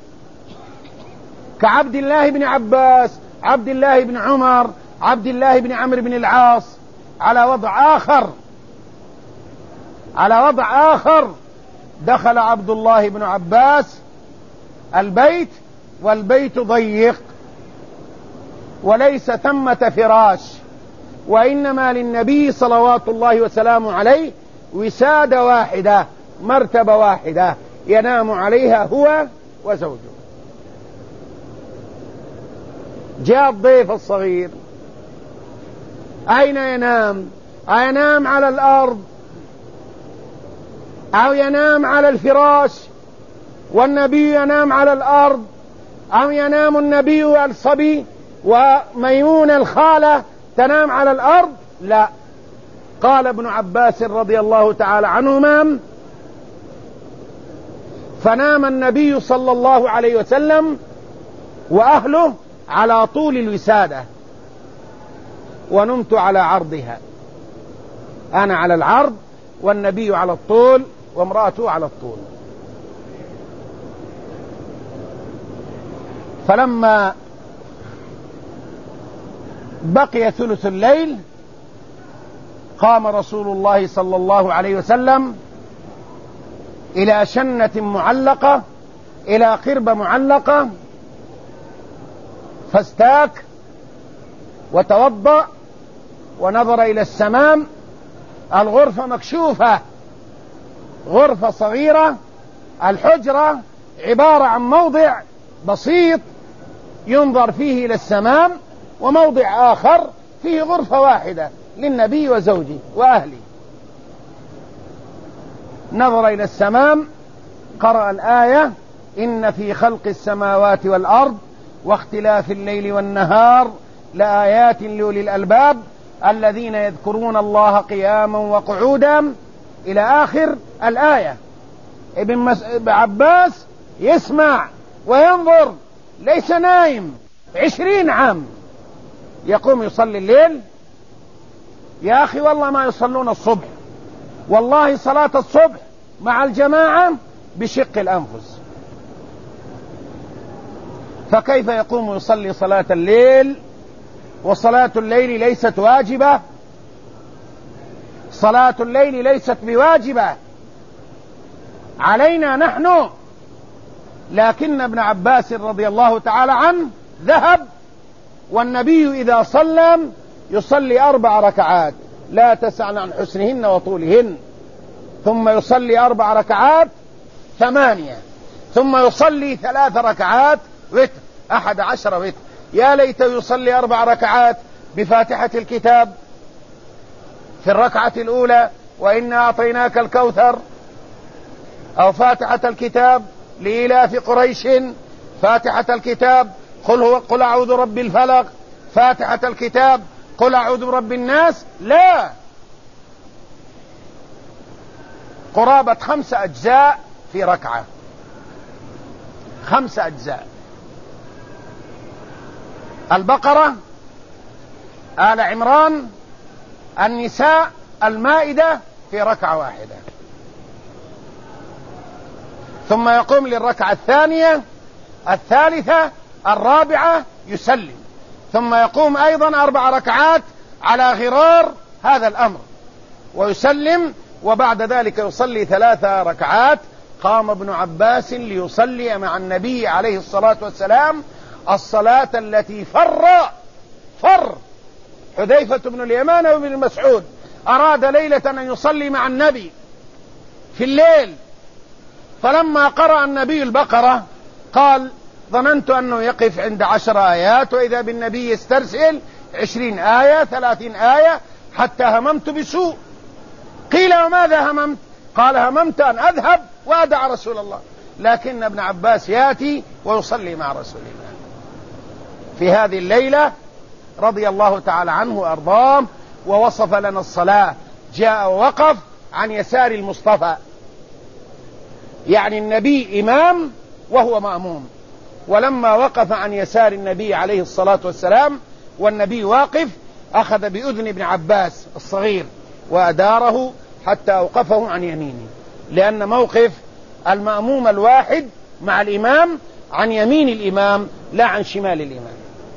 كعبد الله بن عباس، عبد الله بن عمر، عبد الله بن عمرو بن العاص على وضع آخر، على وضع آخر. دخل عبد الله بن عباس البيت والبيت ضيق وليس ثمة فراش، وإنما للنبي صلوات الله وسلامه عليه وسادة واحدة، مرتبة واحدة ينام عليها هو وزوجه. جاء الضيف الصغير، أين ينام؟ أينام على الأرض أو ينام على الفراش والنبي ينام على الأرض، أو ينام النبي والصبي وميمون الخالة تنام على الأرض؟ لا. قال ابن عباس رضي الله تعالى عنهما: فنام النبي صلى الله عليه وسلم وأهله على طول الوسادة ونمت على عرضها، أنا على العرض والنبي على الطول وامرأته على الطول. فلما بقي ثلث الليل قام رسول الله صلى الله عليه وسلم إلى شنة معلقة، إلى قربة معلقة، فاستاك وتوضأ ونظر إلى السمام. الغرفة مكشوفة، غرفة صغيرة، الحجرة عبارة عن موضع بسيط ينظر فيه إلى السمام، وموضع آخر فيه غرفة واحدة للنبي وزوجه وأهله. نظر إلى السمام، قرأ الآية: إن في خلق السماوات والأرض واختلاف الليل والنهار لآيات لأولي الألباب الذين يذكرون الله قياما وقعودا، إلى آخر الآية. ابن عباس يسمع وينظر، ليس نايم. عشرين عام يقوم يصلي الليل. يا أخي والله ما يصلون الصبح، والله صلاة الصبح مع الجماعة بشق الأنفس، فكيف يقوم يصلي صلاة الليل؟ وصلاة الليل ليست واجبة، صلاة الليل ليست بواجبة علينا نحن. لكن ابن عباس رضي الله تعالى عنه ذهب، والنبي إذا صلى يصلي أربع ركعات لا تسعن عن حسنهن وطولهن، ثم يصلي أربع ركعات ثمانية، ثم يصلي ثلاث ركعات وتر، أحد عشر وتر. يا ليت يصلي أربع ركعات بفاتحة الكتاب في الركعة الأولى وإنا أعطيناك الكوثر، أو فاتحة الكتاب لإلاف قريش، فاتحة الكتاب قل هو قل أعوذ برب الفلق، فاتحة الكتاب قل أعوذ برب الناس. لا، قرابة خمس أجزاء في ركعة، خمس أجزاء: البقرة، آل عمران، النساء، المائدة في ركعة واحدة. ثم يقوم للركعة الثانية، الثالثة، الرابعة، يسلم، ثم يقوم أيضا أربع ركعات على غرار هذا الأمر ويسلم، وبعد ذلك يصلي ثلاث ركعات. قام ابن عباس ليصلي مع النبي عليه الصلاة والسلام الصلاة التي فر فر حذيفة بن اليمان وابن مسعود. أراد ليلة أن يصلي مع النبي في الليل، فلما قرأ النبي البقرة قال: ظننت أنه يقف عند عشر آيات، وإذا بالنبي يسترسل عشرين آية ثلاثين آية، حتى هممت بسوء. قيل: وماذا هممت؟ قال: هممت أن أذهب وأدع رسول الله، لكن ابن عباس يأتي ويصلي مع رسول الله. في هذه الليلة رضي الله تعالى عنه وأرضاه ووصف لنا الصلاة. جاء ووقف عن يسار المصطفى، يعني النبي إمام وهو مأموم، ولما وقف عن يسار النبي عليه الصلاة والسلام والنبي واقف، أخذ بأذن ابن عباس الصغير وأداره حتى أوقفه عن يمينه، لأن موقف المأموم الواحد مع الإمام عن يمين الإمام لا عن شمال الإمام.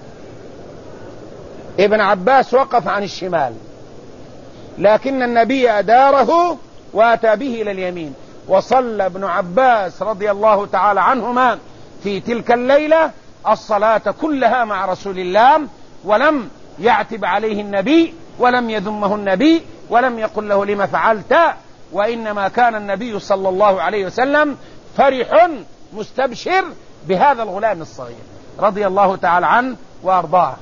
ابن عباس وقف عن الشمال، لكن النبي أداره وأتى به إلى اليمين. وصلى ابن عباس رضي الله تعالى عنهما في تلك الليلة الصلاة كلها مع رسول الله، ولم يعتب عليه النبي، ولم يذمه النبي، ولم يقل له لما فعلت، وإنما كان النبي صلى الله عليه وسلم فرح مستبشر بهذا الغلام الصغير رضي الله تعالى عنه وأرضاه.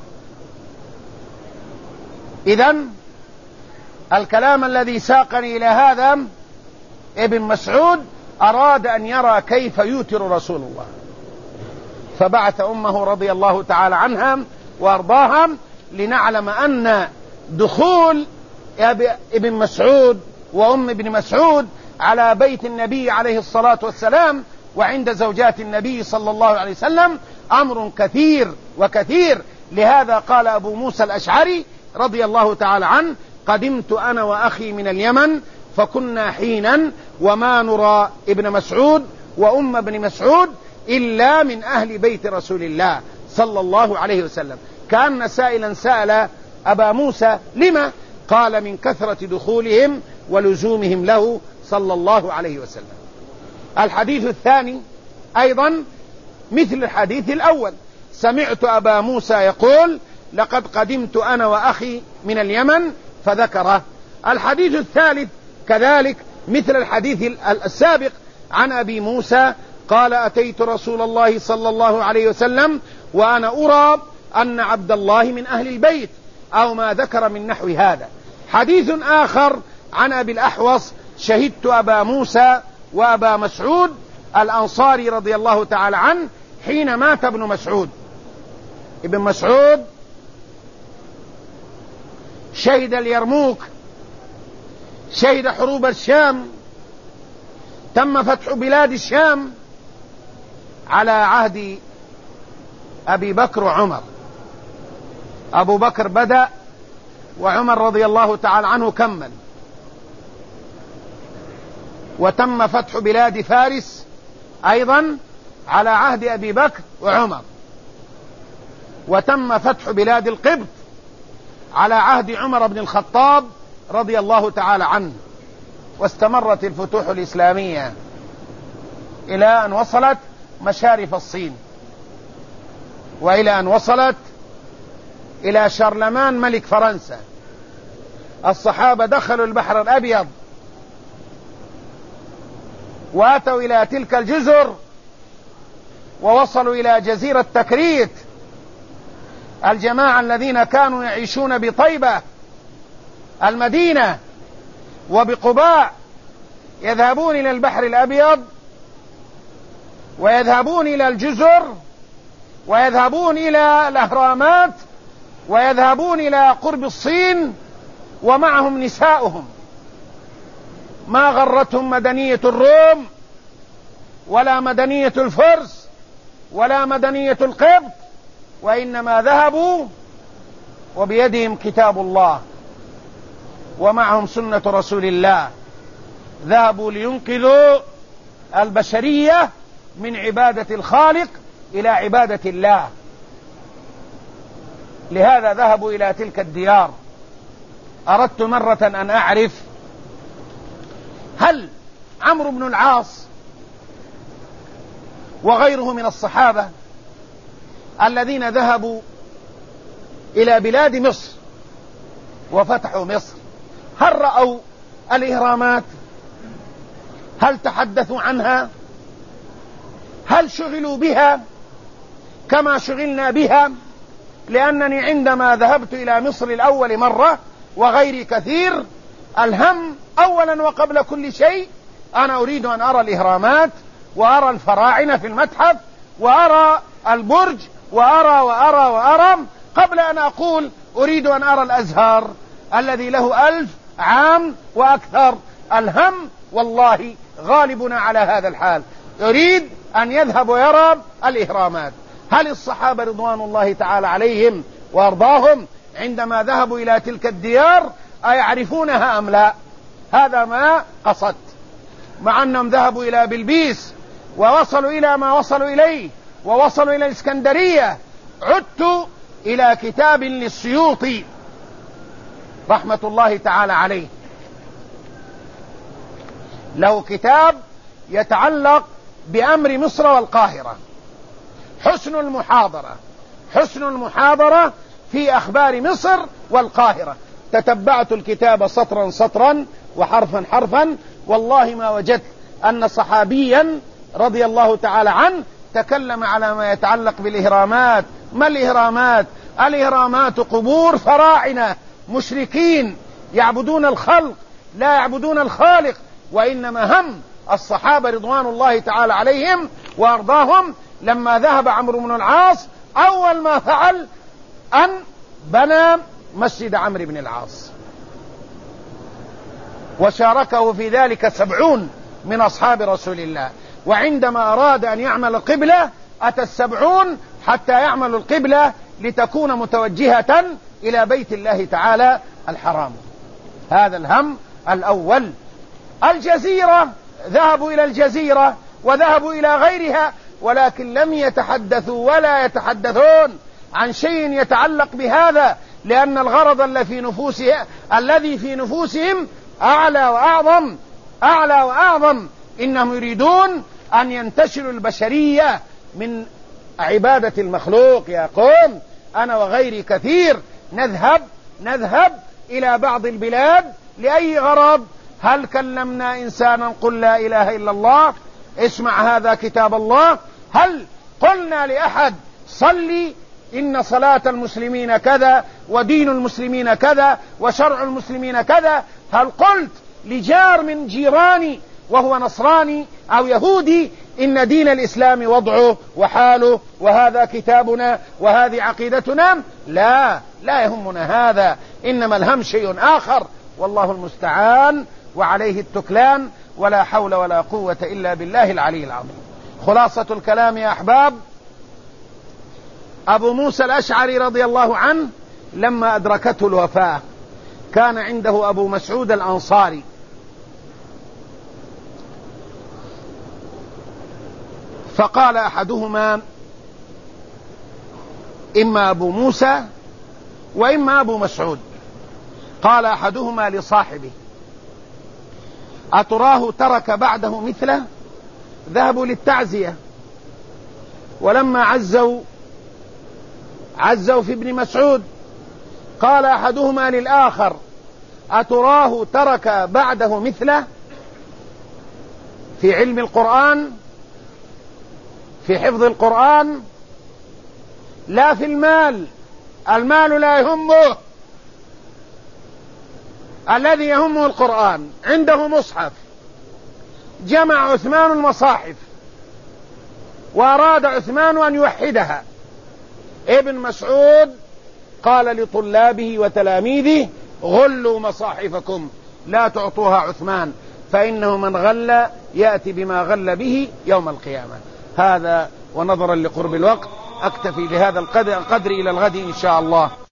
إذن الكلام الذي ساقني إلى هذا، ابن مسعود أراد أن يرى كيف يوتر رسول الله، فبعث أمه رضي الله تعالى عنها وأرضاها لنعلم أن دخول ابن مسعود وأم ابن مسعود على بيت النبي عليه الصلاة والسلام وعند زوجات النبي صلى الله عليه وسلم أمر كثير وكثير. لهذا قال أبو موسى الأشعري رضي الله تعالى عنه: قدمت أنا وأخي من اليمن فكنا حينا وما نرى ابن مسعود وأم ابن مسعود إلا من أهل بيت رسول الله صلى الله عليه وسلم. كأن سائلا سأل أبا موسى لما؟ قال من كثرة دخولهم ولزومهم له صلى الله عليه وسلم. الحديث الثاني أيضا مثل الحديث الأول: سمعت أبا موسى يقول لقد قدمت أنا وأخي من اليمن، فذكره. الحديث الثالث كذلك مثل الحديث السابق عن أبي موسى قال أتيت رسول الله صلى الله عليه وسلم وأنا أرى أن عبد الله من أهل البيت، أو ما ذكر من نحو هذا. حديث آخر عن أبي الأحوص: شهدت أبا موسى وأبا مسعود الأنصاري رضي الله تعالى عنه حين مات ابن مسعود. ابن مسعود شهد اليرموك، شهد حروب الشام، تم فتح بلاد الشام على عهد أبي بكر وعمر. أبو بكر بدأ وعمر رضي الله تعالى عنه كمل، وتم فتح بلاد فارس أيضا على عهد أبي بكر وعمر، وتم فتح بلاد القبط على عهد عمر بن الخطاب رضي الله تعالى عنه. واستمرت الفتوح الإسلامية إلى أن وصلت مشارف الصين، وإلى أن وصلت إلى شارلمان ملك فرنسا. الصحابة دخلوا البحر الأبيض وأتوا إلى تلك الجزر ووصلوا إلى جزيرة تكريت. الجماعة الذين كانوا يعيشون بطيبة المدينة وبقباء يذهبون إلى البحر الأبيض ويذهبون إلى الجزر ويذهبون إلى الأهرامات ويذهبون إلى قرب الصين ومعهم نساؤهم. ما غرتهم مدنية الروم ولا مدنية الفرس ولا مدنية القبط، وإنما ذهبوا وبيدهم كتاب الله ومعهم سنة رسول الله. ذهبوا لينقذوا البشرية من عبادة الخالق إلى عبادة الله. لهذا ذهبوا إلى تلك الديار. أردت مرة أن أعرف هل عمرو بن العاص وغيره من الصحابة الذين ذهبوا إلى بلاد مصر وفتحوا مصر هل رأوا الإهرامات؟ هل تحدثوا عنها؟ هل شغلوا بها كما شغلنا بها؟ لأنني عندما ذهبت إلى مصر الأول مرة وغيري كثير، الهم أولا وقبل كل شيء أنا أريد أن أرى الإهرامات وأرى الفراعنة في المتحف وأرى البرج وأرى وأرى وأرى قبل أن أقول أريد أن أرى الأزهر الذي له ألف عام وأكثر. الهم والله غالبنا على هذا الحال، يريد أن يذهب ويرى الإهرامات. هل الصحابة رضوان الله تعالى عليهم وأرضاهم عندما ذهبوا إلى تلك الديار أيعرفونها أم لا؟ هذا ما قصدت. مع أنهم ذهبوا إلى بلبيس ووصلوا إلى ما وصلوا إليه ووصلوا إلى الإسكندرية. عدت إلى كتاب للسيوطي رحمة الله تعالى عليه، له كتاب يتعلق بأمر مصر والقاهرة، حسن المحاضرة حسن المحاضرة في أخبار مصر والقاهرة. تتبعت الكتاب سطرا سطرا وحرفا حرفا، والله ما وجدت أن صحابيا رضي الله تعالى عنه تكلم على ما يتعلق بالإهرامات. ما الإهرامات؟ الإهرامات قبور فراعنة مشركين يعبدون الخلق لا يعبدون الخالق. وإنما هم الصحابة رضوان الله تعالى عليهم وأرضاهم لما ذهب عمرو بن العاص أول ما فعل أن بنى مسجد عمرو بن العاص، وشاركه في ذلك سبعون من أصحاب رسول الله. وعندما أراد أن يعمل القبلة أتى السبعون حتى يعمل القبلة لتكون متوجهة إلى بيت الله تعالى الحرام. هذا الهم الأول. الجزيرة ذهبوا إلى الجزيرة وذهبوا إلى غيرها ولكن لم يتحدثوا ولا يتحدثون عن شيء يتعلق بهذا، لأن الغرض الذي في نفوسهم الذي في نفوسهم أعلى وأعظم أعلى وأعظم إنهم يريدون أن ينتشروا البشرية من عبادة المخلوق. يا قوم، أنا وغيري كثير نذهب نذهب إلى بعض البلاد لأي غرض؟ هل كلمنا إنسانا قل لا إله إلا الله؟ اسمع هذا كتاب الله. هل قلنا لأحد صلي إن صلاة المسلمين كذا ودين المسلمين كذا وشرع المسلمين كذا؟ هل قلت لجار من جيراني وهو نصراني أو يهودي إن دين الإسلام وضعه وحاله وهذا كتابنا وهذه عقيدتنا؟ لا لا يهمنا هذا، إنما الهم شيء آخر، والله المستعان وعليه التكلان، ولا حول ولا قوة إلا بالله العلي العظيم. خلاصة الكلام يا أحباب، أبو موسى الأشعري رضي الله عنه لما أدركته الوفاة كان عنده أبو مسعود الأنصاري، فقال أحدهما إما أبو موسى وإما أبو مسعود. قال أحدهما لصاحبه أتراه ترك بعده مثله؟ ذهبوا للتعزية، ولما عزوا عزوا في ابن مسعود. قال أحدهما للآخر أتراه ترك بعده مثله في علم القرآن، في حفظ القرآن، لا في المال. المال لا يهمه، الذي يهمه القرآن. عنده مصحف، جمع عثمان المصاحف وأراد عثمان أن يوحدها. ابن مسعود قال لطلابه وتلاميذه غلوا مصاحفكم لا تعطوها عثمان، فإنه من غل يأتي بما غل به يوم القيامة. هذا، ونظرا لقرب الوقت أكتفي بهذا القدر إلى الغد إن شاء الله.